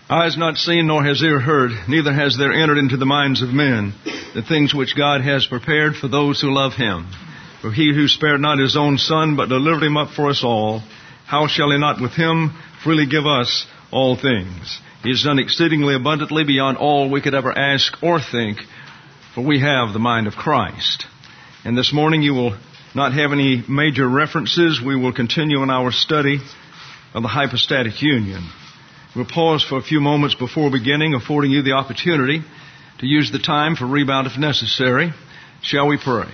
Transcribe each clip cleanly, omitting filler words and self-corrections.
Eye has not seen, nor has ear heard, neither has there entered into the minds of men the things which God has prepared for those who love Him. For He who spared not His own Son, but delivered Him up for us all, how shall He not with Him freely give us all things? He has done exceedingly abundantly beyond all we could ever ask or think, for we have the mind of Christ. And this morning you will not have any major references. We will continue in our study of the hypostatic union. We'll pause for a few moments before beginning, affording you the opportunity to use the time for rebound if necessary. Shall we pray?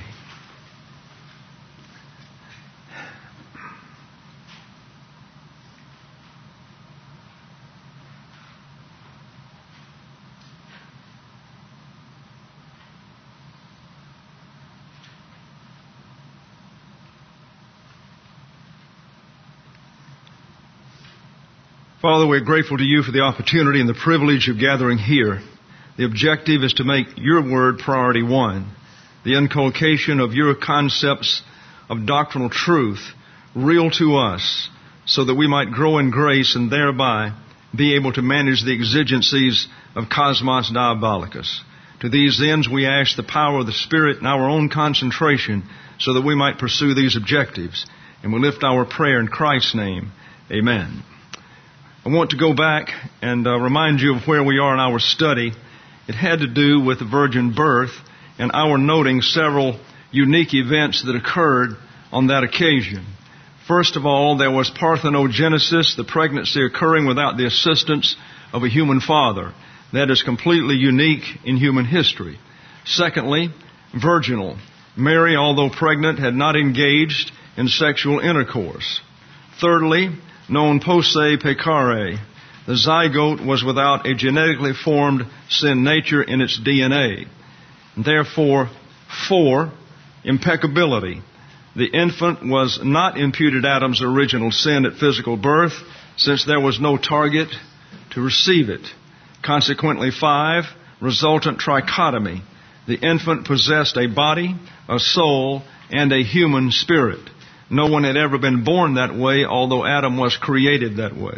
Father, we're grateful to you for the opportunity and the privilege of gathering here. The objective is to make your word priority one, the inculcation of your concepts of doctrinal truth real to us, so that we might grow in grace and thereby be able to manage the exigencies of Cosmos Diabolicus. To these ends, we ask the power of the Spirit and our own concentration so that we might pursue these objectives. And we lift our prayer in Christ's name. Amen. I want to go back and remind you of where we are in our study. It had to do with the virgin birth and our noting several unique events that occurred on that occasion. First of all, there was parthenogenesis, the pregnancy occurring without the assistance of a human father. That is completely unique in human history. Secondly, virginal. Mary, although pregnant, had not engaged in sexual intercourse. Thirdly, non posse peccare. The zygote was without a genetically formed sin nature in its DNA. Therefore, 4, impeccability. The infant was not imputed Adam's original sin at physical birth, since there was no target to receive it. Consequently, 5, resultant trichotomy. The infant possessed a body, a soul, and a human spirit. No one had ever been born that way, although Adam was created that way.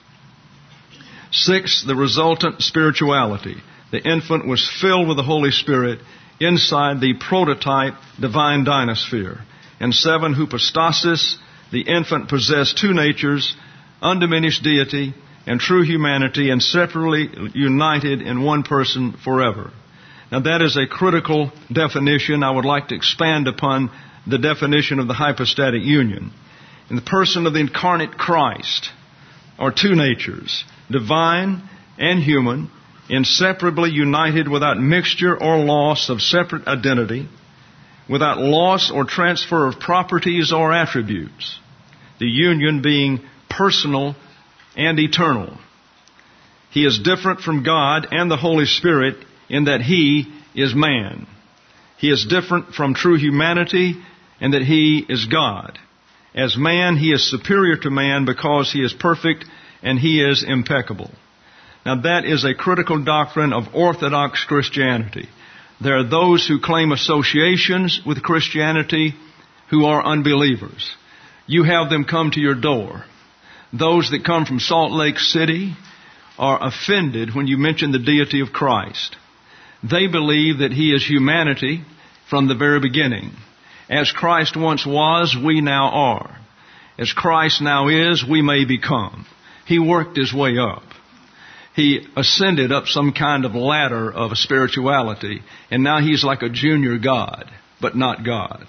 6, the resultant spirituality. The infant was filled with the Holy Spirit inside the prototype divine dynasphere. And 7, hypostasis. The infant possessed 2 natures, undiminished deity and true humanity, inseparably united in one person forever. Now that is a critical definition. I would like to expand upon the definition of the hypostatic union. In the person of the incarnate Christ are 2 natures, divine and human, inseparably united without mixture or loss of separate identity, without loss or transfer of properties or attributes, the union being personal and eternal. He is different from God and the Holy Spirit in that He is man. He is different from true humanity and that He is God. As man, He is superior to man because He is perfect and He is impeccable. Now that is a critical doctrine of Orthodox Christianity. There are those who claim associations with Christianity who are unbelievers. You have them come to your door. Those that come from Salt Lake City are offended when you mention the deity of Christ. They believe that He is humanity from the very beginning. As Christ once was, we now are. As Christ now is, we may become. He worked His way up. He ascended up some kind of ladder of spirituality, and now He's like a junior God, but not God.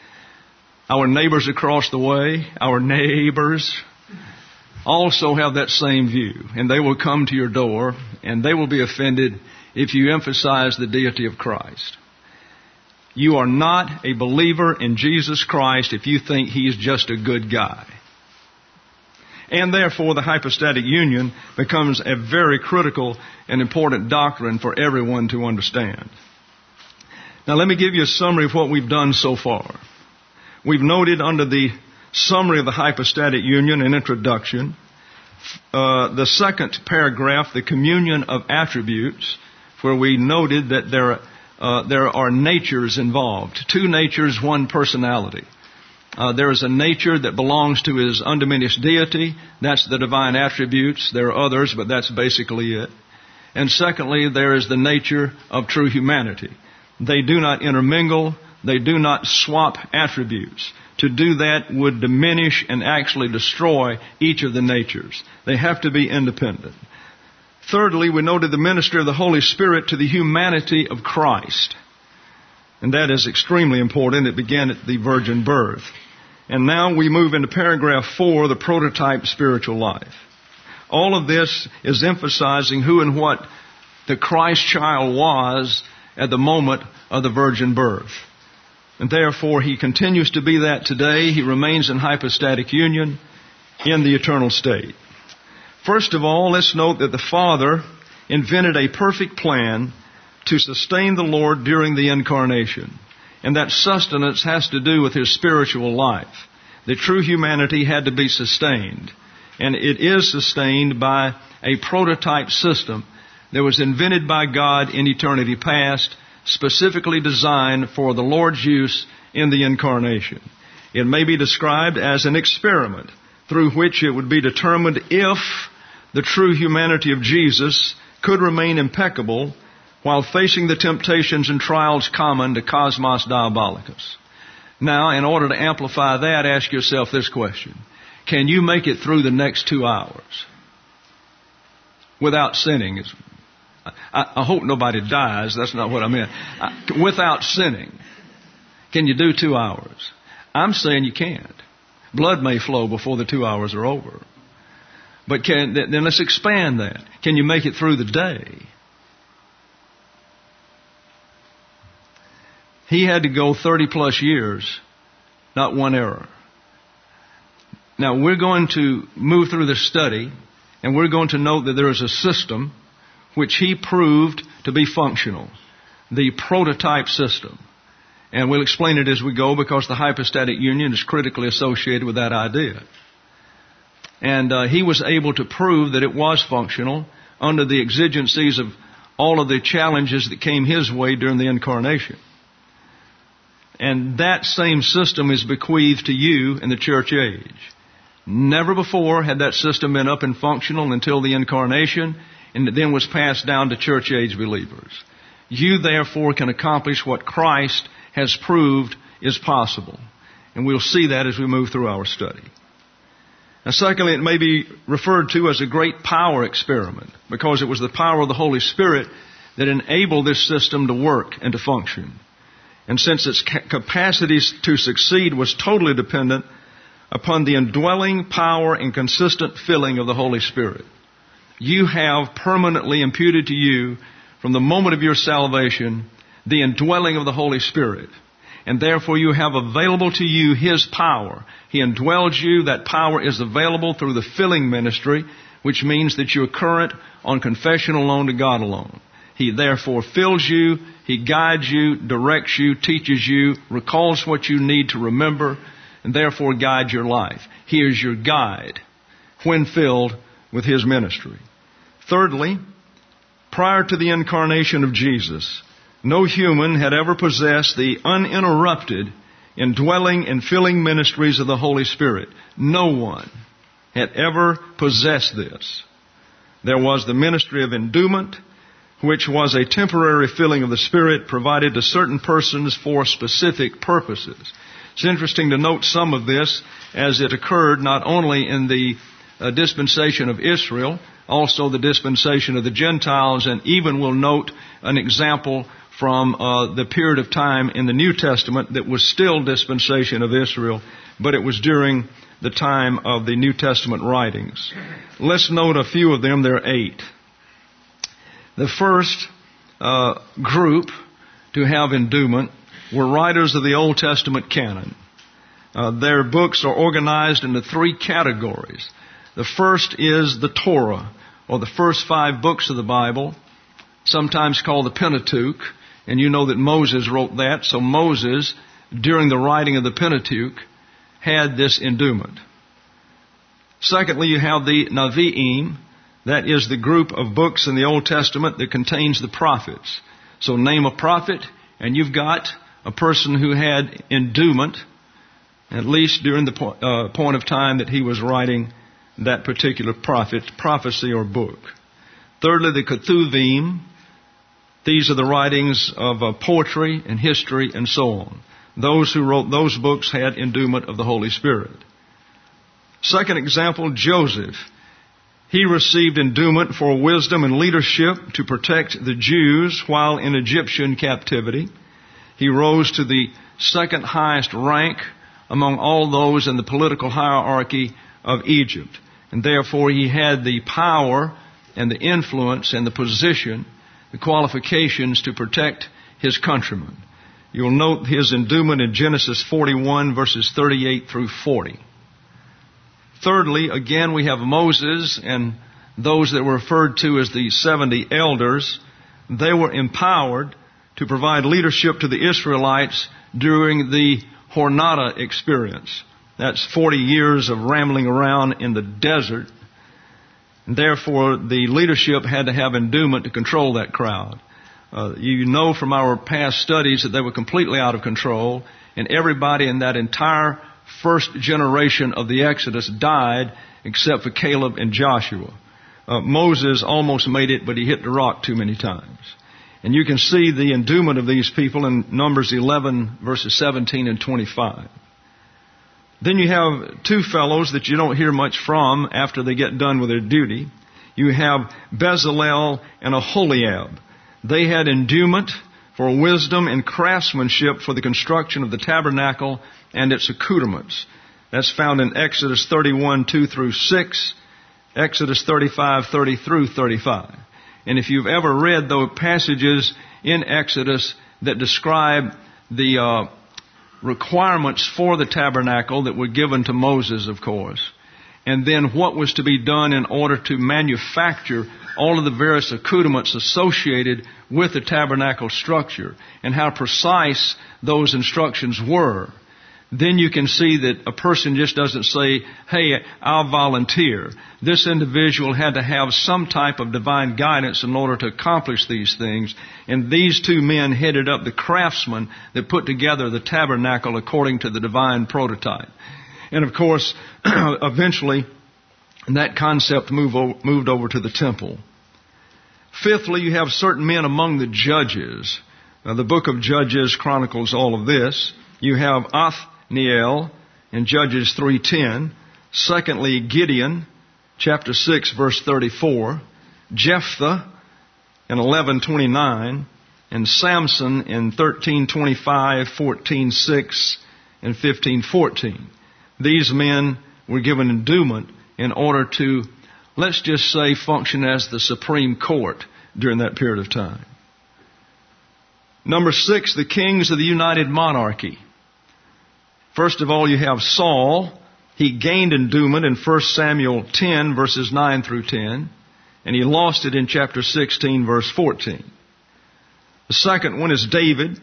Our neighbors across the way, our neighbors, also have that same view, and they will come to your door, and they will be offended if you emphasize the deity of Christ. You are not a believer in Jesus Christ if you think He is just a good guy. And therefore, the hypostatic union becomes a very critical and important doctrine for everyone to understand. Now, let me give you a summary of what we've done so far. We've noted under the summary of the hypostatic union and introduction, the second paragraph, the communion of attributes, where we noted that there are natures involved. 2 natures, 1 personality. There is a nature that belongs to His undiminished deity. That's the divine attributes. There are others, but that's basically it. And secondly, there is the nature of true humanity. They do not intermingle. They do not swap attributes. To do that would diminish and actually destroy each of the natures. They have to be independent. Thirdly, we noted the ministry of the Holy Spirit to the humanity of Christ. And that is extremely important. It began at the virgin birth. And now we move into paragraph 4, the prototype spiritual life. All of this is emphasizing who and what the Christ child was at the moment of the virgin birth. And therefore, He continues to be that today. He remains in hypostatic union in the eternal state. First of all, let's note that the Father invented a perfect plan to sustain the Lord during the incarnation. And that sustenance has to do with His spiritual life. The true humanity had to be sustained. And it is sustained by a prototype system that was invented by God in eternity past, specifically designed for the Lord's use in the incarnation. It may be described as an experiment through which it would be determined if the true humanity of Jesus could remain impeccable while facing the temptations and trials common to Cosmos Diabolicus. Now, in order to amplify that, ask yourself this question. Can you make it through the next 2 hours without sinning? I hope nobody dies. That's not what I meant. Without sinning. Can you do 2 hours? I'm saying you can't. Blood may flow before the 2 hours are over. But then let's expand that. Can you make it through the day? He had to go 30 plus years, not one error. Now we're going to move through this study, and we're going to note that there is a system which he proved to be functional, the prototype system. And we'll explain it as we go because the hypostatic union is critically associated with that idea. And he was able to prove that it was functional under the exigencies of all of the challenges that came his way during the incarnation. And that same system is bequeathed to you in the church age. Never before had that system been up and functional until the incarnation, and it then was passed down to church age believers. You therefore can accomplish what Christ has proved is possible. And we'll see that as we move through our study. Now secondly, it may be referred to as a great power experiment because it was the power of the Holy Spirit that enabled this system to work and to function. And since its capacities to succeed was totally dependent upon the indwelling power and consistent filling of the Holy Spirit, you have permanently imputed to you from the moment of your salvation the indwelling of the Holy Spirit. And therefore you have available to you His power. He indwells you. That power is available through the filling ministry, which means that you're current on confession alone to God alone. He therefore fills you, He guides you, directs you, teaches you, recalls what you need to remember, and therefore guides your life. He is your guide when filled with His ministry. Thirdly, prior to the incarnation of Jesus, no human had ever possessed the uninterrupted indwelling and filling ministries of the Holy Spirit. No one had ever possessed this. There was the ministry of endowment, which was a temporary filling of the Spirit provided to certain persons for specific purposes. It's interesting to note some of this as it occurred not only in the dispensation of Israel, also the dispensation of the Gentiles, and even we'll note an example from the period of time in the New Testament that was still dispensation of Israel, but it was during the time of the New Testament writings. Let's note a few of them. There are 8. The first group to have endowment were writers of the Old Testament canon. Their books are organized into 3 categories. The first is the Torah, or the first 5 books of the Bible, sometimes called the Pentateuch. And you know that Moses wrote that. So Moses, during the writing of the Pentateuch, had this endowment. Secondly, you have the Nevi'im. That is the group of books in the Old Testament that contains the prophets. So name a prophet, and you've got a person who had endowment at least during the point of time that he was writing that particular prophecy or book. Thirdly, the Ketuvim. These are the writings of poetry and history and so on. Those who wrote those books had endowment of the Holy Spirit. Second example, Joseph. He received endowment for wisdom and leadership to protect the Jews while in Egyptian captivity. He rose to the second highest rank among all those in the political hierarchy of Egypt. And therefore he had the power and the influence and the position, the qualifications to protect his countrymen. You'll note his endowment in Genesis 41 verses 38 through 40. Thirdly, again, we have Moses and those that were referred to as the 70 elders. They were empowered to provide leadership to the Israelites during the Hornada experience. That's 40 years of rambling around in the desert. And therefore, the leadership had to have endowment to control that crowd. You know from our past studies that they were completely out of control, and everybody in that entire first generation of the Exodus died except for Caleb and Joshua. Moses almost made it, but he hit the rock too many times. And you can see the endowment of these people in Numbers 11 verses 17 and 25. Then you have two fellows that you don't hear much from after they get done with their duty. You have Bezalel and Aholiab. They had endowment for wisdom and craftsmanship for the construction of the tabernacle and its accoutrements. That's found in Exodus 31, 2 through 6, Exodus 35, 30 through 35. And if you've ever read those passages in Exodus that describe the requirements for the tabernacle that were given to Moses, of course, and then what was to be done in order to manufacture all of the various accoutrements associated with the tabernacle structure and how precise those instructions were, then you can see that a person just doesn't say, hey, I'll volunteer. This individual had to have some type of divine guidance in order to accomplish these things. And these two men headed up the craftsmen that put together the tabernacle according to the divine prototype. And of course, eventually, that concept moved over to the temple. Fifthly, you have certain men among the judges. The book of Judges chronicles all of this. You have Othniel in Judges 3:10. Secondly, Gideon, chapter 6, verse 34. Jephthah in 11:29. And Samson in 13:25, 14:6, and 15:14. These men were given endowment in order to, let's just say, function as the Supreme Court during that period of time. Number 6, the kings of the united monarchy. First of all, you have Saul. He gained endowment in 1 Samuel 10, verses 9 through 10, and he lost it in chapter 16, verse 14. The second one is David,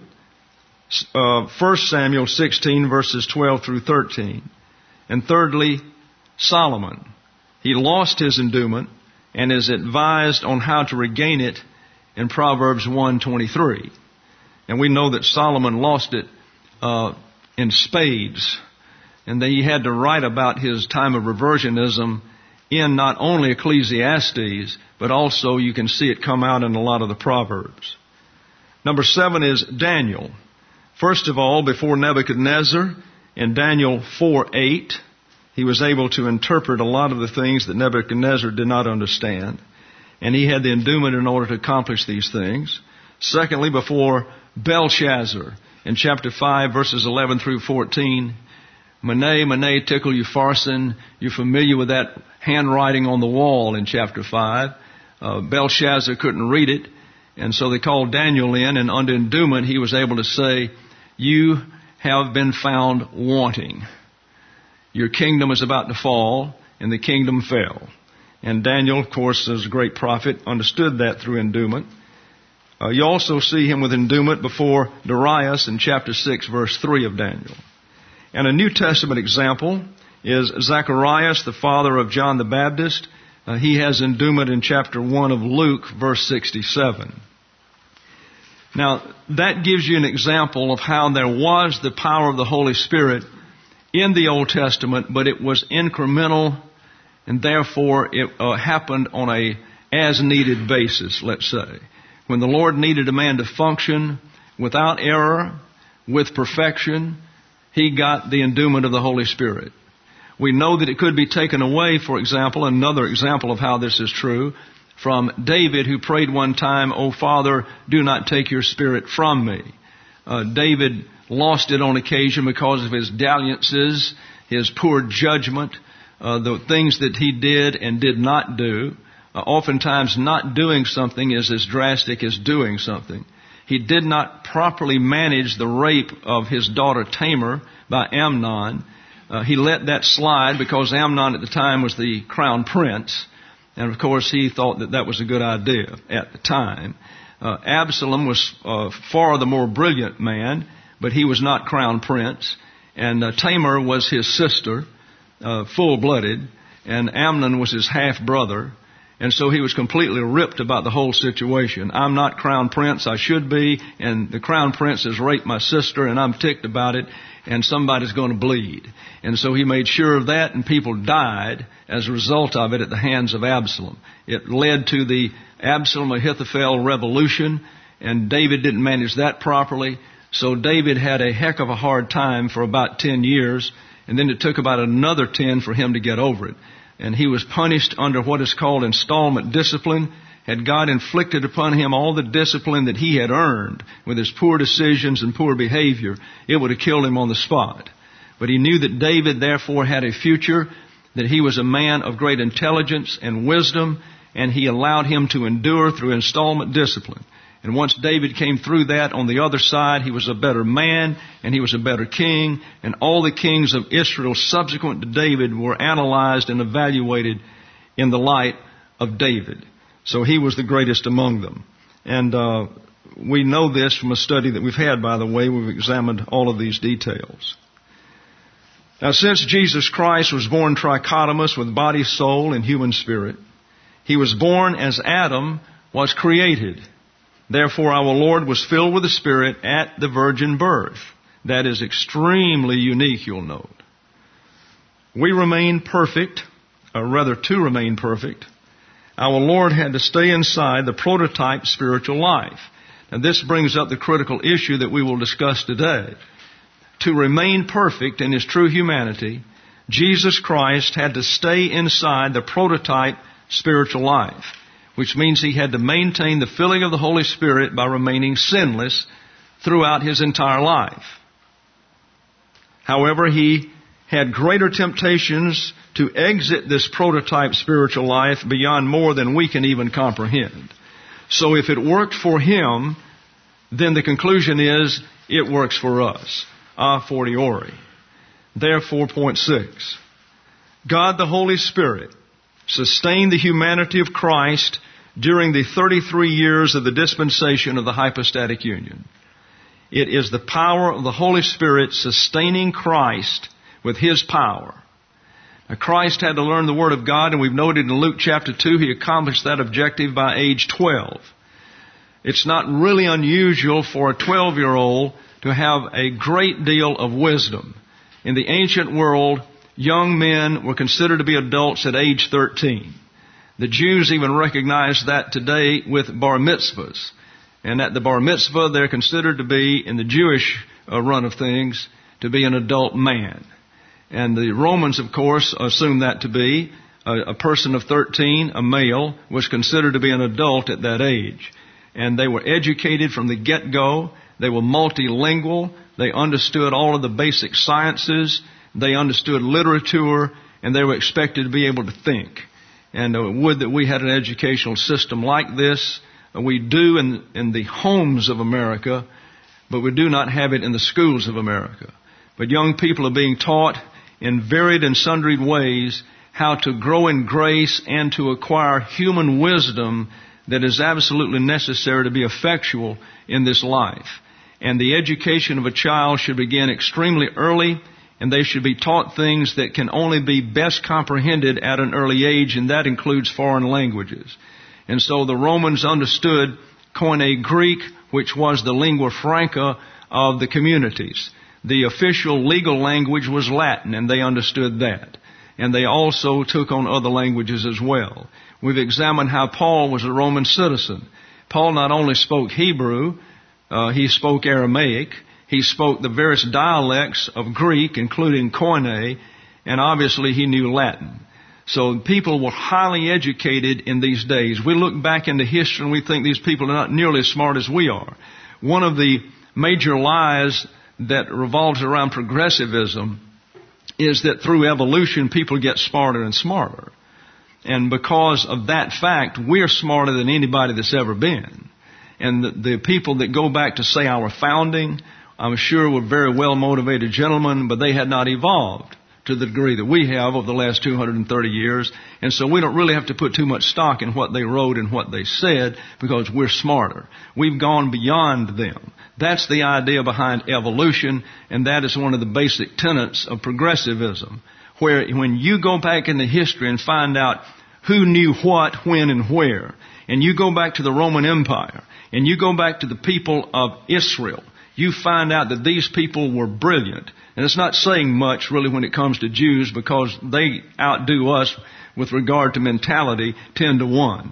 1 Samuel 16, verses 12 through 13. And thirdly, Solomon. He lost his endowment and is advised on how to regain it in Proverbs 1:23. And we know that Solomon lost it in spades, and that he had to write about his time of reversionism in not only Ecclesiastes, but also you can see it come out in a lot of the Proverbs. Number 7 is Daniel. First of all, before Nebuchadnezzar, in Daniel 4:8, he was able to interpret a lot of the things that Nebuchadnezzar did not understand, and he had the endowment in order to accomplish these things. Secondly, before Belshazzar, in chapter 5, verses 11 through 14, Mene, Mene, Tekel Upharsin. You're familiar with that handwriting on the wall in chapter 5. Belshazzar couldn't read it, and so they called Daniel in, and under endowment he was able to say, you have been found wanting. Your kingdom is about to fall, and the kingdom fell. And Daniel, of course, as a great prophet, understood that through endowment. You also see him with endowment before Darius in chapter 6, verse 3 of Daniel. And a New Testament example is Zacharias, the father of John the Baptist. He has endowment in chapter 1 of Luke, verse 67. Now, that gives you an example of how there was the power of the Holy Spirit in the Old Testament, but it was incremental, and therefore it happened on a as-needed basis, let's say. When the Lord needed a man to function without error, with perfection, He got the endowment of the Holy Spirit. We know that it could be taken away, for example, another example of how this is true, from David, who prayed one time, "O Father, do not take your Spirit from me." David lost it on occasion because of his dalliances, his poor judgment, the things that he did and did not do. Oftentimes not doing something is as drastic as doing something. He did not properly manage the rape of his daughter Tamar by Amnon. He let that slide because Amnon at the time was the crown prince. And of course he thought that that was a good idea at the time. Absalom was far the more brilliant man, but he was not crown prince. And Tamar was his sister, full-blooded, and Amnon was his half-brother. And so he was completely ripped about the whole situation. I'm not crown prince, I should be, and the crown prince has raped my sister, and I'm ticked about it, and somebody's going to bleed. And so he made sure of that, and people died as a result of it at the hands of Absalom. It led to the Absalom-Ahithophel revolution, and David didn't manage that properly. So David had a heck of a hard time for about 10 years, and then it took about another 10 for him to get over it. And he was punished under what is called installment discipline. Had God inflicted upon him all the discipline that he had earned with his poor decisions and poor behavior, it would have killed him on the spot. But he knew that David therefore had a future, that he was a man of great intelligence and wisdom, and he allowed him to endure through installment discipline. And once David came through that, on the other side, he was a better man, and he was a better king, and all the kings of Israel subsequent to David were analyzed and evaluated in the light of David. So he was the greatest among them. And we know this from a study that we've had, by the way. We've examined all of these details. Now, since Jesus Christ was born trichotomous with body, soul, and human spirit, He was born as Adam was created. Therefore, our Lord was filled with the Spirit at the virgin birth. That is extremely unique, you'll note. We remain perfect, or rather to remain perfect. Our Lord had to stay inside the prototype spiritual life. And this brings up the critical issue that we will discuss today. To remain perfect in His true humanity, Jesus Christ had to stay inside the prototype spiritual life, which means He had to maintain the filling of the Holy Spirit by remaining sinless throughout His entire life. However, He had greater temptations to exit this prototype spiritual life beyond more than we can even comprehend. So if it worked for Him, then the conclusion is it works for us, a fortiori. Therefore, point 6, God the Holy Spirit sustained the humanity of Christ during the 33 years of the dispensation of the hypostatic union. It is the power of the Holy Spirit sustaining Christ with His power. Now, Christ had to learn the Word of God, and we've noted in Luke chapter 2, He accomplished that objective by age 12. It's not really unusual for a 12-year-old to have a great deal of wisdom. In the ancient world, young men were considered to be adults at age 13. The Jews even recognize that today with bar mitzvahs. And at the bar mitzvah, they're considered to be, in the Jewish run of things, to be an adult man. And the Romans, of course, assumed that to be a person of 13, a male, was considered to be an adult at that age. And they were educated from the get-go. They were multilingual. They understood all of the basic sciences. They understood literature, and they were expected to be able to think. And would that we had an educational system like this. We do in the homes of America, but we do not have it in the schools of America. But young people are being taught in varied and sundry ways how to grow in grace and to acquire human wisdom that is absolutely necessary to be effectual in this life. And the education of a child should begin extremely early, and they should be taught things that can only be best comprehended at an early age, and that includes foreign languages. And so the Romans understood Koine Greek, which was the lingua franca of the communities. the official legal language was Latin, and they understood that. And they also took on other languages as well. We've examined how Paul was a Roman citizen. Paul not only spoke Hebrew, he spoke Aramaic, he spoke the various dialects of Greek, including Koine, and obviously he knew Latin. So people were highly educated in these days. We look back into history and we think these people are not nearly as smart as we are. One of the major lies that revolves around progressivism is that through evolution people get smarter and smarter. And because of that fact, we're smarter than anybody that's ever been. And the people that go back to, say, our founding, I'm sure were very well-motivated gentlemen, but they had not evolved to the degree that we have over the last 230 years. And so we don't really have to put too much stock in what they wrote and what they said because we're smarter. We've gone beyond them. That's the idea behind evolution, and that is one of the basic tenets of progressivism, where when you go back into history and find out who knew what, when, and where, and you go back to the Roman Empire, and you go back to the people of Israel, you find out that these people were brilliant. And it's not saying much really when it comes to Jews because they outdo us with regard to mentality 10 to 1.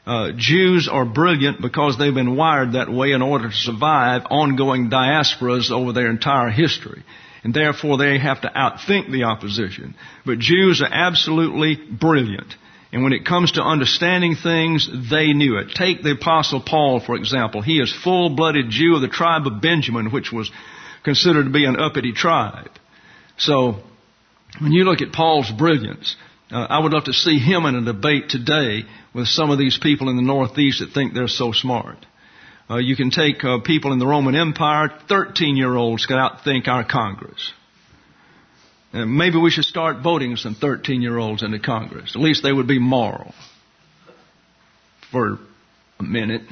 Jews are brilliant because they've been wired that way in order to survive ongoing diasporas over their entire history. And therefore they have to outthink the opposition. But Jews are absolutely brilliant. And when it comes to understanding things, they knew it. Take the Apostle Paul, for example. He is full-blooded Jew of the tribe of Benjamin, which was considered to be an uppity tribe. So, when you look at Paul's brilliance, I would love to see him in a debate today with some of these people in the Northeast that think they're so smart. You can take people in the Roman Empire, 13-year-olds could outthink our Congress. And maybe we should start voting some 13-year-olds into Congress. At least they would be moral. For a minute.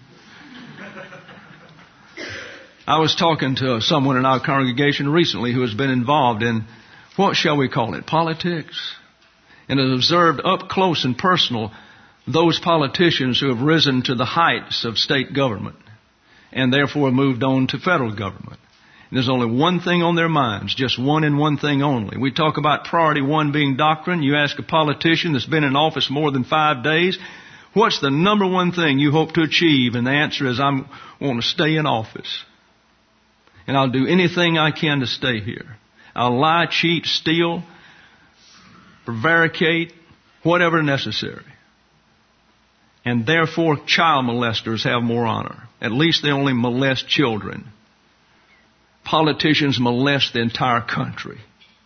I was talking to someone in our congregation recently who has been involved in, what shall we call it, politics? And has observed up close and personal those politicians who have risen to the heights of state government and therefore moved on to federal government. And there's only one thing on their minds, just one and one thing only. We talk about priority one being doctrine. You ask a politician that's been in office more than 5 days, what's the number one thing you hope to achieve? And the answer is, I want to stay in office. And I'll do anything I can to stay here. I'll lie, cheat, steal, prevaricate, whatever necessary. And therefore, child molesters have more honor. At least they only molest children. Politicians molest the entire country.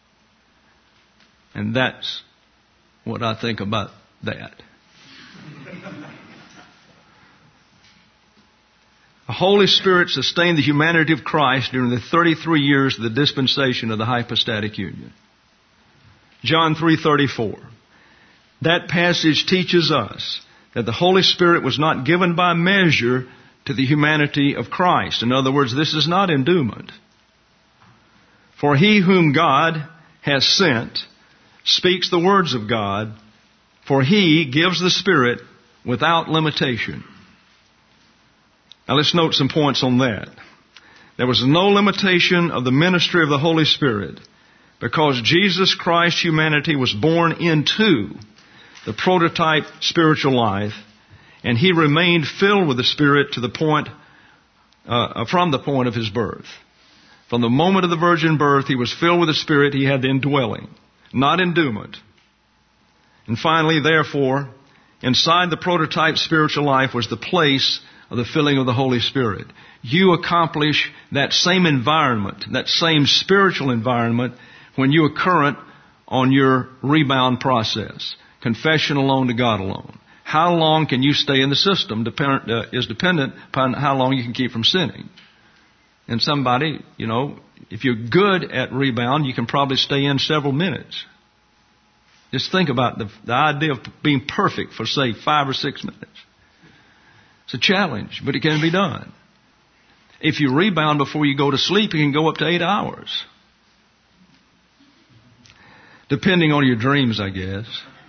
And that's what I think about that. The Holy Spirit sustained the humanity of Christ during the 33 years of the dispensation of the hypostatic union. John 3:34. That passage teaches us that the Holy Spirit was not given by measure to the humanity of Christ. In other words, this is not endowment. For he whom God has sent speaks the words of God, for he gives the Spirit without limitation. Now let's note some points on that. There was no limitation of the ministry of the Holy Spirit because Jesus Christ's humanity was born into the prototype spiritual life, and he remained filled with the Spirit to the point, from the point of his birth. From the moment of the virgin birth, he was filled with the Spirit. He had the indwelling, not endowment. And finally, therefore, inside the prototype spiritual life was the place of the filling of the Holy Spirit. You accomplish that same environment, that same spiritual environment, when you are current on your rebound process. Confession alone to God alone. How long can you stay in the system is dependent upon how long you can keep from sinning. And somebody, if you're good at rebound, you can probably stay in several minutes. Just think about the idea of being perfect for, say, 5 or 6 minutes. It's a challenge, but it can be done. If you rebound before you go to sleep, you can go up to 8 hours. Depending on your dreams, I guess.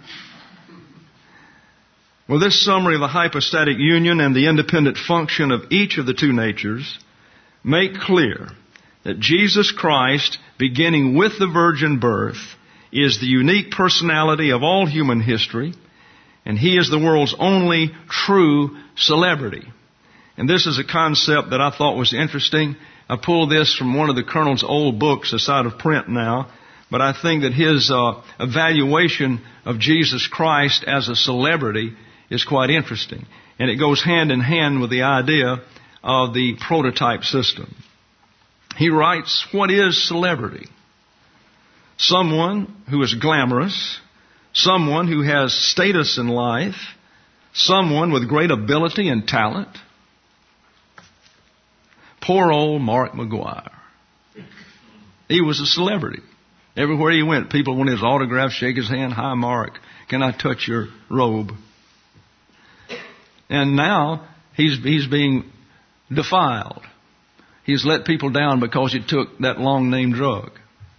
Well, this summary of the hypostatic union and the independent function of each of the two natures make clear that Jesus Christ, beginning with the virgin birth, is the unique personality of all human history, and He is the world's only true celebrity. And this is a concept that I thought was interesting. I pulled this from one of the Colonel's old books, that's out of print now, but I think that his evaluation of Jesus Christ as a celebrity is quite interesting. And it goes hand in hand with the idea of the prototype system. He writes, what is celebrity? Someone who is glamorous, someone who has status in life, someone with great ability and talent. Poor old Mark McGuire. He was a celebrity. Everywhere he went, people wanted his autograph, shake his hand. Hi, Mark. Can I touch your robe? And now he's being defiled. He's let people down because he took that long name drug.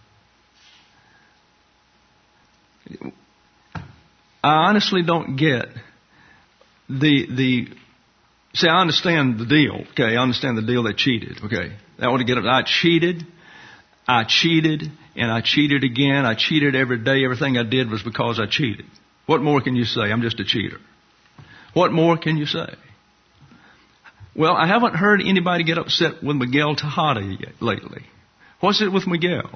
I honestly don't get see, I understand the deal. Okay, I understand the deal. They cheated. Okay, that would get it. I cheated, and I cheated again. I cheated every day. Everything I did was because I cheated. What more can you say? I'm just a cheater. What more can you say? Well, I haven't heard anybody get upset with Miguel Tejada lately. What's it with Miguel?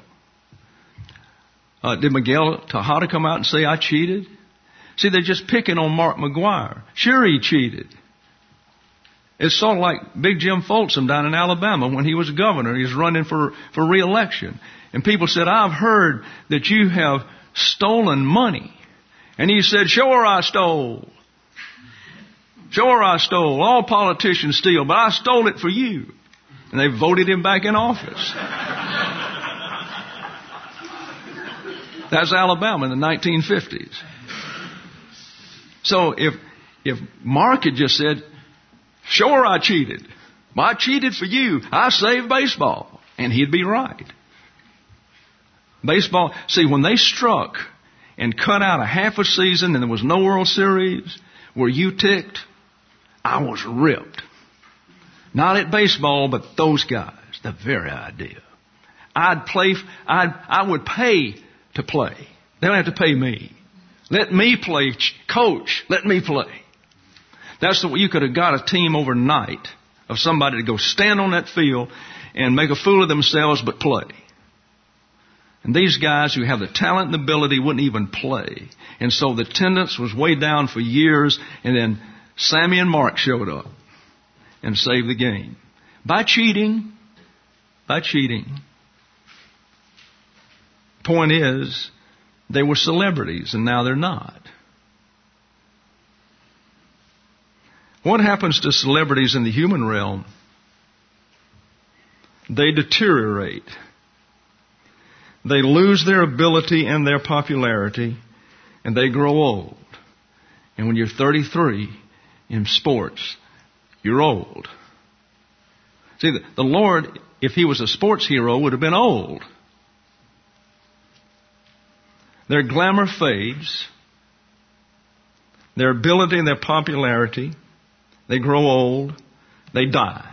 Did Miguel Tejada come out and say, I cheated? See, they're just picking on Mark McGuire. Sure, he cheated. It's sort of like Big Jim Folsom down in Alabama when he was governor. He was running for re-election. And people said, I've heard that you have stolen money. And he said, sure I stole. Sure I stole. All politicians steal, but I stole it for you. And they voted him back in office. That's Alabama in the 1950s. So if Mark had just said, sure I cheated. Well, I cheated for you. I saved baseball. And he'd be right. Baseball, see, when they struck and cut out a half a season and there was no World Series, were you ticked? I was ripped. Not at baseball, but those guys, the very idea. I would pay to play. They don't have to pay me. Let me play. Coach, let me play. That's the way you could have got a team overnight of somebody to go stand on that field and make a fool of themselves but play. And these guys who have the talent and the ability wouldn't even play. And so the attendance was way down for years, and then Sammy and Mark showed up and saved the game. By cheating. Point is, they were celebrities and now they're not. What happens to celebrities in the human realm? They deteriorate. They lose their ability and their popularity, and they grow old. And when you're 33 in sports, you're old. See, the Lord, if He was a sports hero, would have been old. Their glamour fades. Their ability and their popularity, they grow old. They die.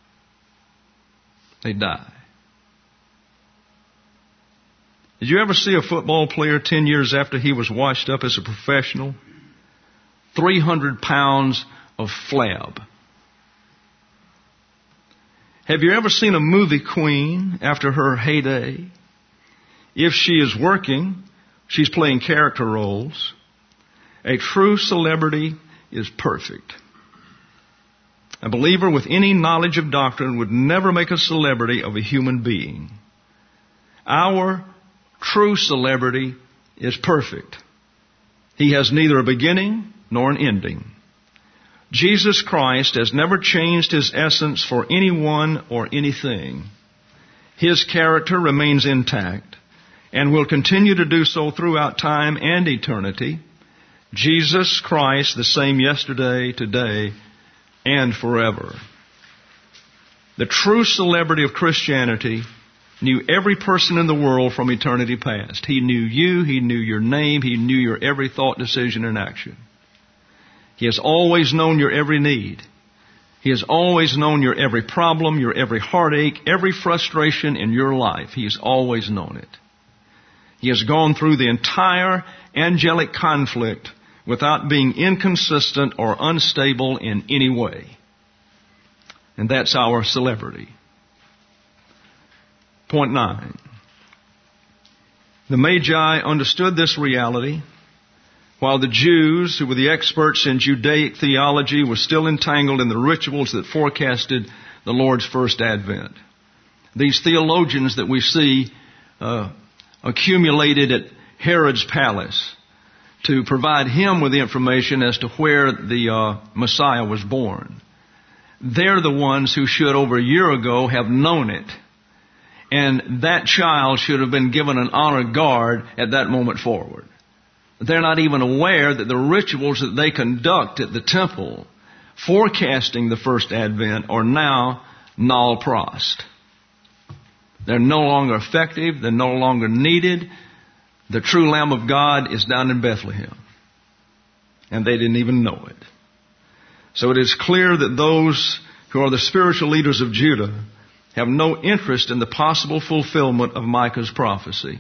They die. Did you ever see a football player 10 years after he was washed up as a professional? 300 pounds of flab. Have you ever seen a movie queen after her heyday? If she is working, she's playing character roles. A true celebrity is perfect. A believer with any knowledge of doctrine would never make a celebrity of a human being. Our true celebrity is perfect. He has neither a beginning nor an ending. Jesus Christ has never changed His essence for anyone or anything. His character remains intact and will continue to do so throughout time and eternity. Jesus Christ, the same yesterday, today, and forever. The true celebrity of Christianity knew every person in the world from eternity past. He knew you. He knew your name. He knew your every thought, decision, and action. He has always known your every need. He has always known your every problem, your every heartache, every frustration in your life. He has always known it. He has gone through the entire angelic conflict without being inconsistent or unstable in any way. And that's our celebrity. Point 9. The Magi understood this reality, while the Jews, who were the experts in Judaic theology, were still entangled in the rituals that forecasted the Lord's first advent. These theologians that we see accumulated at Herod's palace to provide him with the information as to where the Messiah was born. They're the ones who should over a year ago have known it. And that child should have been given an honor guard at that moment forward. They're not even aware that the rituals that they conduct at the temple forecasting the first advent are now null prost. They're no longer effective. They're no longer needed. The true Lamb of God is down in Bethlehem. And they didn't even know it. So it is clear that those who are the spiritual leaders of Judah have no interest in the possible fulfillment of Micah's prophecy.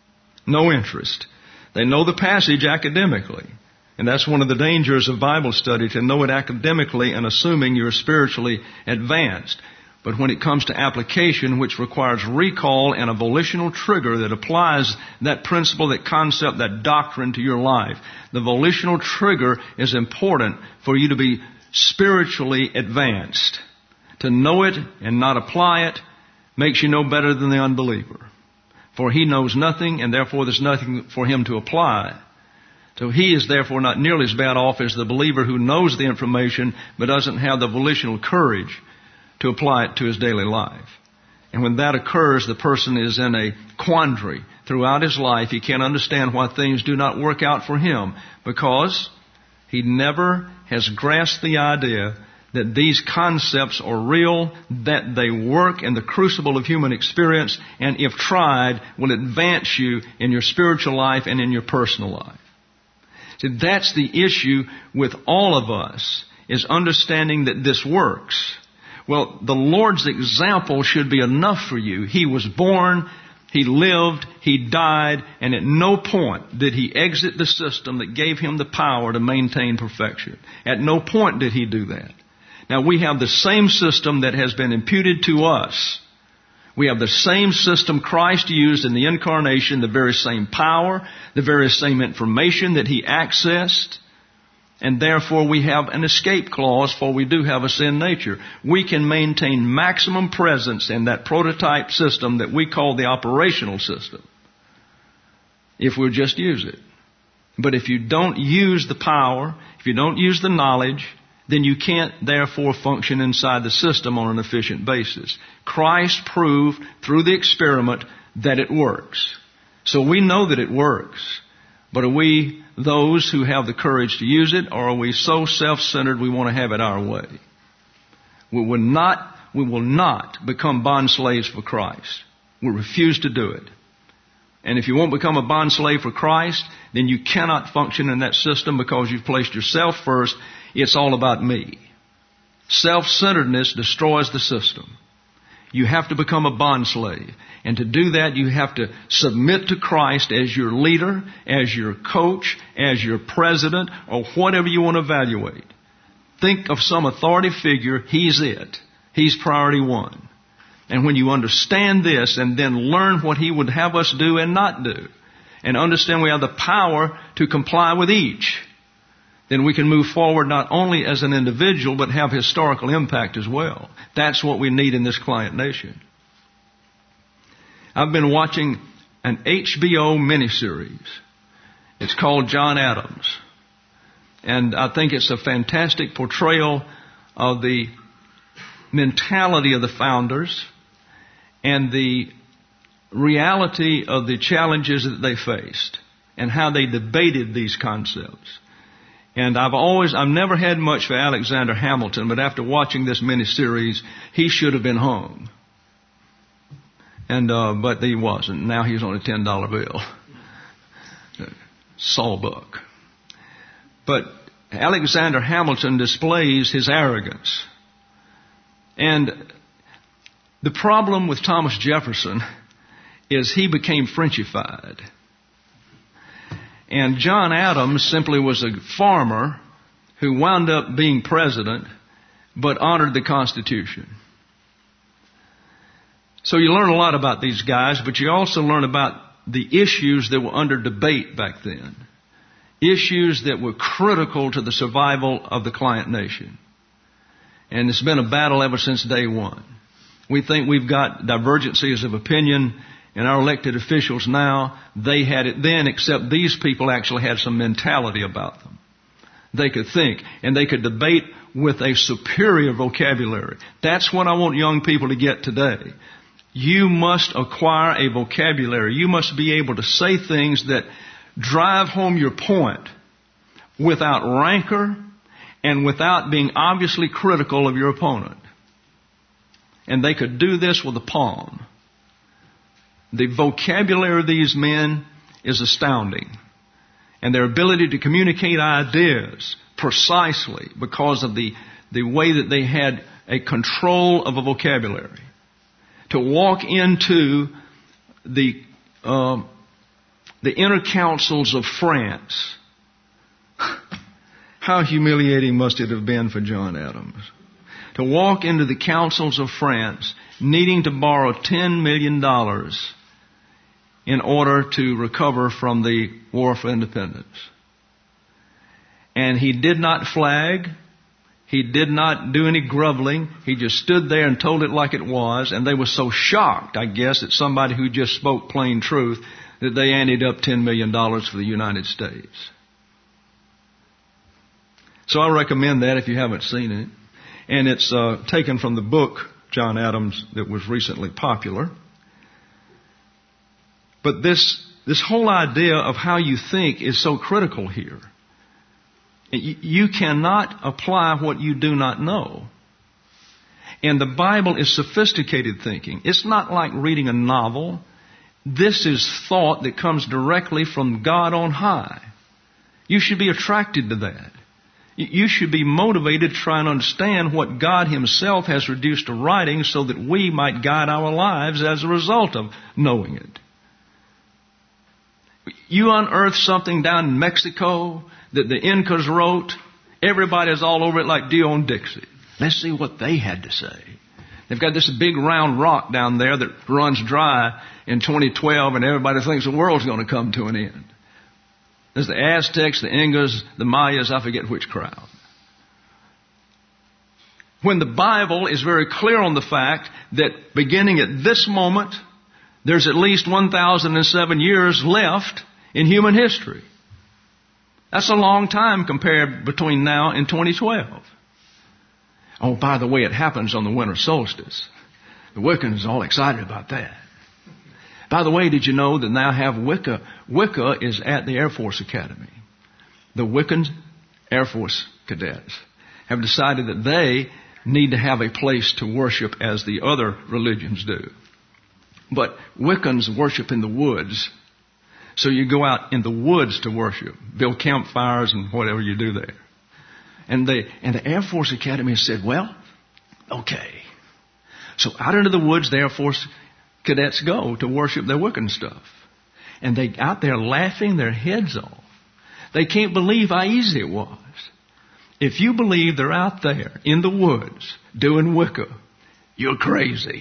No interest. They know the passage academically. And that's one of the dangers of Bible study, to know it academically and assuming you're spiritually advanced. But when it comes to application, which requires recall and a volitional trigger that applies that principle, that concept, that doctrine to your life, the volitional trigger is important for you to be spiritually advanced. To know it and not apply it makes you no better than the unbeliever. For he knows nothing, and therefore there's nothing for him to apply. So he is therefore not nearly as bad off as the believer who knows the information but doesn't have the volitional courage to apply it to his daily life. And when that occurs, the person is in a quandary throughout his life. He can't understand why things do not work out for him, because he never has grasped the idea that these concepts are real, that they work in the crucible of human experience, and if tried, will advance you in your spiritual life and in your personal life. See, that's the issue with all of us, is understanding that this works. Well, the Lord's example should be enough for you. He was born, He lived, He died, and at no point did He exit the system that gave Him the power to maintain perfection. At no point did He do that. Now, we have the same system that has been imputed to us. We have the same system Christ used in the incarnation, the very same power, the very same information that He accessed. And therefore we have an escape clause, for we do have a sin nature. We can maintain maximum presence in that prototype system that we call the operational system, if we'll just use it. But if you don't use the power, if you don't use the knowledge, then you can't therefore function inside the system on an efficient basis. Christ proved through the experiment that it works. So we know that it works. But are we those who have the courage to use it, or are we so self-centered we want to have it our way? We will not become bond slaves for Christ. We refuse to do it. And if you won't become a bond slave for Christ, then you cannot function in that system because you've placed yourself first. It's all about me. Self-centeredness destroys the system. You have to become a bond slave. And to do that, you have to submit to Christ as your leader, as your coach, as your president, or whatever you want to evaluate. Think of some authority figure. He's it. He's priority one. And when you understand this and then learn what He would have us do and not do, and understand we have the power to comply with each, then we can move forward not only as an individual, but have historical impact as well. That's what we need in this client nation. I've been watching an HBO miniseries. It's called John Adams. And I think it's a fantastic portrayal of the mentality of the founders and the reality of the challenges that they faced and how they debated these concepts. And I've never had much for Alexander Hamilton, but after watching this miniseries, he should have been hung. But he wasn't. Now he's on a $10 bill. Sawbuck. But Alexander Hamilton displays his arrogance. And the problem with Thomas Jefferson is he became Frenchified. And John Adams simply was a farmer who wound up being president, but honored the Constitution. So you learn a lot about these guys, but you also learn about the issues that were under debate back then. Issues that were critical to the survival of the client nation. And it's been a battle ever since day one. We think we've got divergencies of opinion in our elected officials now. They had it then, except these people actually had some mentality about them. They could think, and they could debate with a superior vocabulary. That's what I want young people to get today. You must acquire a vocabulary. You must be able to say things that drive home your point without rancor and without being obviously critical of your opponent. And they could do this with a palm. The vocabulary of these men is astounding. And their ability to communicate ideas precisely because of the way that they had a control of a vocabulary. To walk into the inner councils of France. How humiliating must it have been for John Adams to walk into the councils of France needing to borrow $10 million in order to recover from the War for Independence. And he did not flag. He did not do any groveling. He just stood there and told it like it was. And they were so shocked, I guess, at somebody who just spoke plain truth that they anteed up $10 million for the United States. So I recommend that if you haven't seen it. And it's taken from the book, John Adams, that was recently popular. But this whole idea of how you think is so critical here. You cannot apply what you do not know. And the Bible is sophisticated thinking. It's not like reading a novel. This is thought that comes directly from God on high. You should be attracted to that. You should be motivated to try and understand what God Himself has reduced to writing so that we might guide our lives as a result of knowing it. You unearth something down in Mexico that the Incas wrote, everybody's all over it like Dion-Dixie. Let's see what they had to say. They've got this big round rock down there that runs dry in 2012 and everybody thinks the world's going to come to an end. There's the Aztecs, the Incas, the Mayas, I forget which crowd. When the Bible is very clear on the fact that beginning at this moment, there's at least 1,007 years left in human history. That's a long time compared between now and 2012. Oh, by the way, it happens on the winter solstice. The Wiccans are all excited about that. By the way, did you know that now have Wicca? Wicca is at the Air Force Academy. The Wiccan Air Force cadets have decided that they need to have a place to worship as the other religions do. But Wiccans worship in the woods. So you go out in the woods to worship, build campfires and whatever you do there. And the Air Force Academy said, well, okay. So out into the woods, the Air Force cadets go to worship their Wiccan stuff. And they out there laughing their heads off. They can't believe how easy it was. If you believe they're out there in the woods doing Wicca, you're crazy.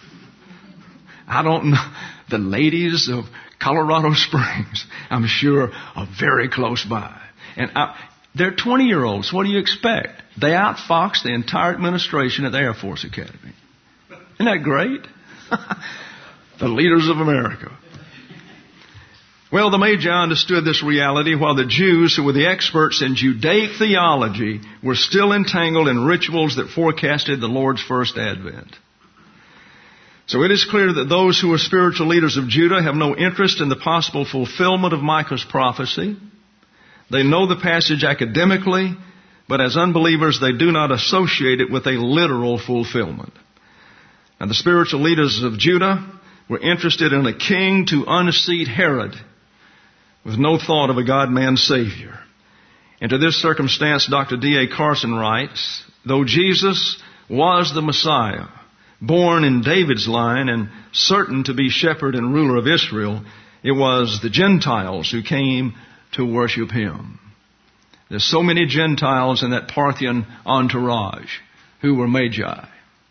I don't know. The ladies of Colorado Springs, I'm sure, are very close by. And they're 20-year-olds. What do you expect? They outfox the entire administration at the Air Force Academy. Isn't that great? The leaders of America. Well, the Magi understood this reality while the Jews, who were the experts in Judaic theology, were still entangled in rituals that forecasted the Lord's first advent. So it is clear that those who are spiritual leaders of Judah have no interest in the possible fulfillment of Micah's prophecy. They know the passage academically, but as unbelievers they do not associate it with a literal fulfillment. And the spiritual leaders of Judah were interested in a king to unseat Herod with no thought of a God-man Savior. And to this circumstance, Dr. D.A. Carson writes, though Jesus was the Messiah, born in David's line and certain to be shepherd and ruler of Israel. It was the Gentiles who came to worship Him. There's so many Gentiles in that Parthian entourage who were Magi.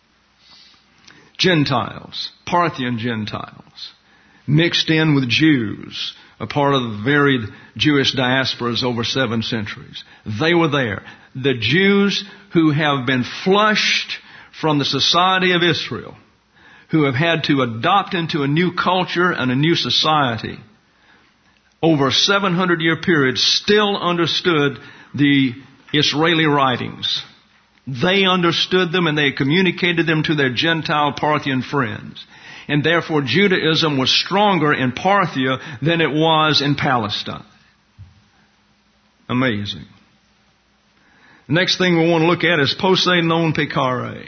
Gentiles, Parthian Gentiles, mixed in with Jews, a part of the varied Jewish diasporas over 7 centuries. They were there. The Jews who have been flushed from the society of Israel, who have had to adopt into a new culture and a new society, over a 700-year period, still understood the Israeli writings. They understood them and they communicated them to their Gentile Parthian friends. And therefore Judaism was stronger in Parthia than it was in Palestine. Amazing. The next thing we want to look at is posse non peccare.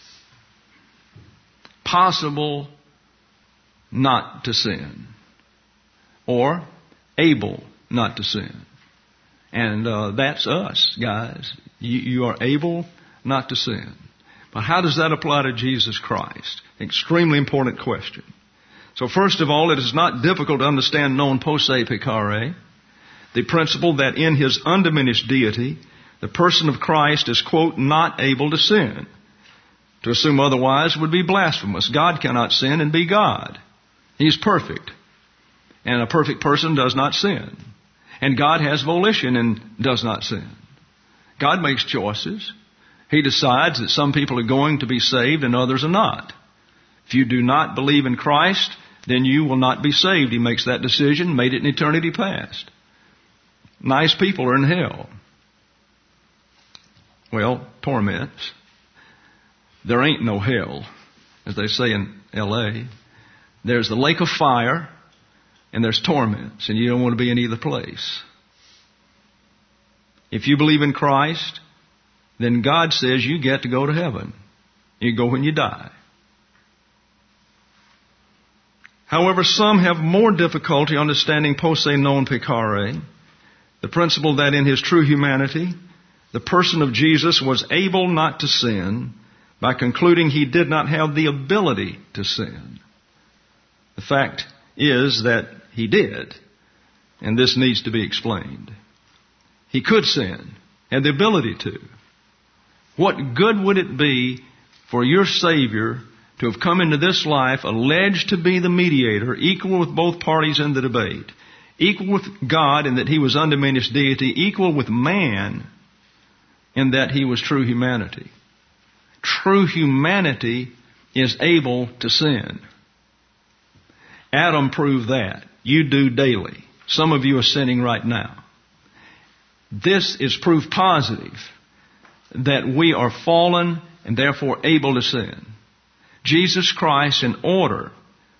Possible not to sin. Or able not to sin. And that's us, guys. You are able not to sin. But how does that apply to Jesus Christ? Extremely important question. So first of all, it is not difficult to understand non posse peccare, the principle that in His undiminished deity, the person of Christ is, quote, not able to sin. To assume otherwise would be blasphemous. God cannot sin and be God. He's perfect. And a perfect person does not sin. And God has volition and does not sin. God makes choices. He decides that some people are going to be saved and others are not. If you do not believe in Christ, then you will not be saved. He makes that decision, made it in eternity past. Nice people are in hell. Well, torments. There ain't no hell, as they say in L.A. There's the lake of fire and there's torments, and you don't want to be in either place. If you believe in Christ, then God says you get to go to heaven. You go when you die. However, some have more difficulty understanding posse non peccare, the principle that in His true humanity, the person of Jesus was able not to sin by concluding He did not have the ability to sin. The fact is that He did, and this needs to be explained. He could sin, had the ability to. What good would it be for your Savior to have come into this life alleged to be the mediator, equal with both parties in the debate, equal with God in that He was undiminished deity, equal with man in that He was true humanity? True humanity is able to sin. Adam proved that. You do daily. Some of you are sinning right now. This is proof positive that we are fallen and therefore able to sin. Jesus Christ, in order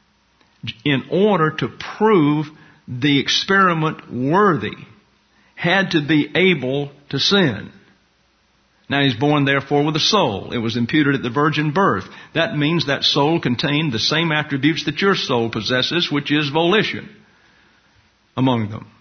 to prove the experiment worthy, had to be able to sin. Now He's born therefore with a soul. It was imputed at the virgin birth. That means that soul contained the same attributes that your soul possesses, which is volition among them.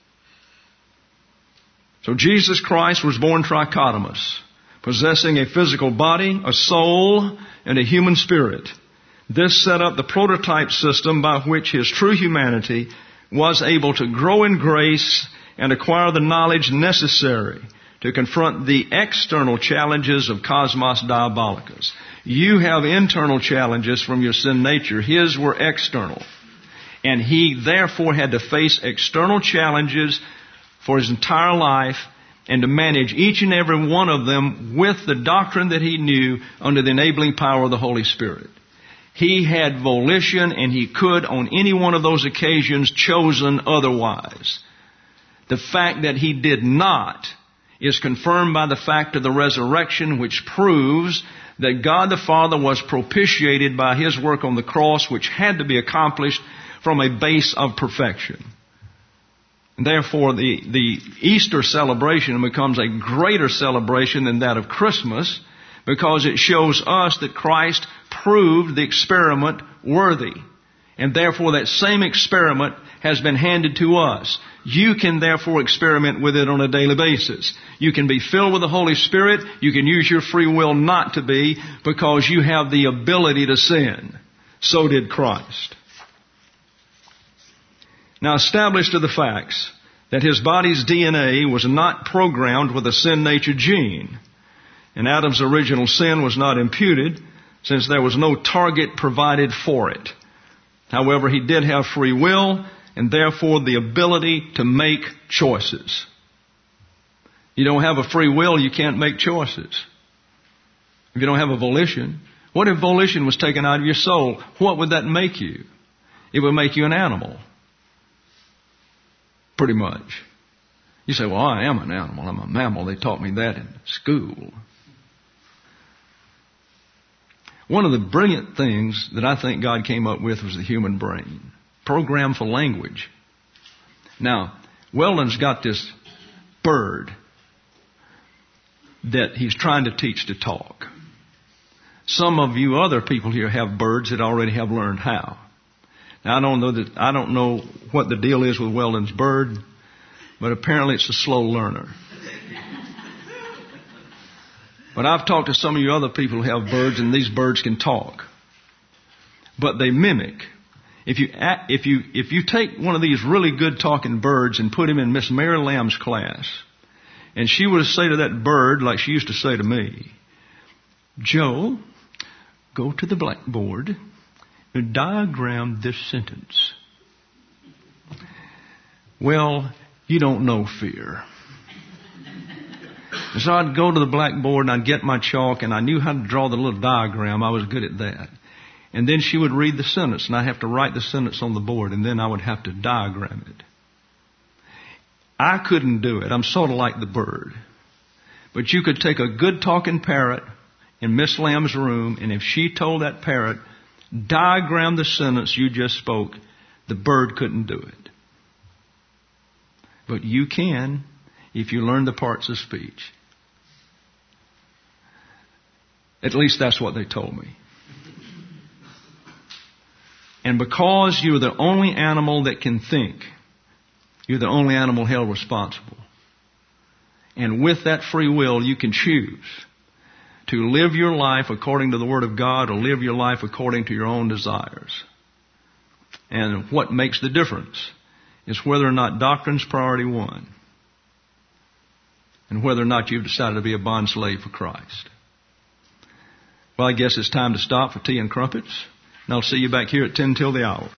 So Jesus Christ was born trichotomous, possessing a physical body, a soul, and a human spirit. This set up the prototype system by which His true humanity was able to grow in grace and acquire the knowledge necessary to confront the external challenges of cosmos diabolicus. You have internal challenges from your sin nature. His were external. And He therefore had to face external challenges for His entire life and to manage each and every one of them with the doctrine that He knew under the enabling power of the Holy Spirit. He had volition and He could on any one of those occasions chosen otherwise. The fact that He did not is confirmed by the fact of the resurrection, which proves that God the Father was propitiated by His work on the cross, which had to be accomplished from a base of perfection. And therefore, the Easter celebration becomes a greater celebration than that of Christmas, because it shows us that Christ proved the experiment worthy. And therefore that same experiment has been handed to us. You can therefore experiment with it on a daily basis. You can be filled with the Holy Spirit. You can use your free will not to be, because you have the ability to sin. So did Christ. Now, established are the facts that his body's DNA was not programmed with a sin nature gene. And Adam's original sin was not imputed, since there was no target provided for it. However, he did have free will, and therefore the ability to make choices. You don't have a free will, you can't make choices. If you don't have a volition, what if volition was taken out of your soul? What would that make you? It would make you an animal. Pretty much. You say, well, I am an animal. I'm a mammal. They taught me that in school. One of the brilliant things that I think God came up with was the human brain. Programmed for language. Now, Weldon's got this bird that he's trying to teach to talk. Some of you other people here have birds that already have learned how. Now, I don't know what the deal is with Weldon's bird, but apparently it's a slow learner. But I've talked to some of you other people who have birds, and these birds can talk. But they mimic. If you take one of these really good talking birds and put him in Miss Mary Lamb's class, and she would say to that bird, like she used to say to me, Joe, go to the blackboard and diagram this sentence. Well, you don't know fear. And so I'd go to the blackboard and I'd get my chalk, and I knew how to draw the little diagram. I was good at that. And then she would read the sentence, and I'd have to write the sentence on the board, and then I would have to diagram it. I couldn't do it. I'm sort of like the bird. But you could take a good talking parrot in Miss Lamb's room, and if she told that parrot, diagram the sentence you just spoke, the bird couldn't do it. But you can if you learn the parts of speech. At least that's what they told me. And because you're the only animal that can think, you're the only animal held responsible. And with that free will, you can choose to live your life according to the Word of God or live your life according to your own desires. And what makes the difference is whether or not doctrine's priority one, and whether or not you've decided to be a bond slave for Christ. Well, I guess it's time to stop for tea and crumpets, and I'll see you back here at 10 till the hour.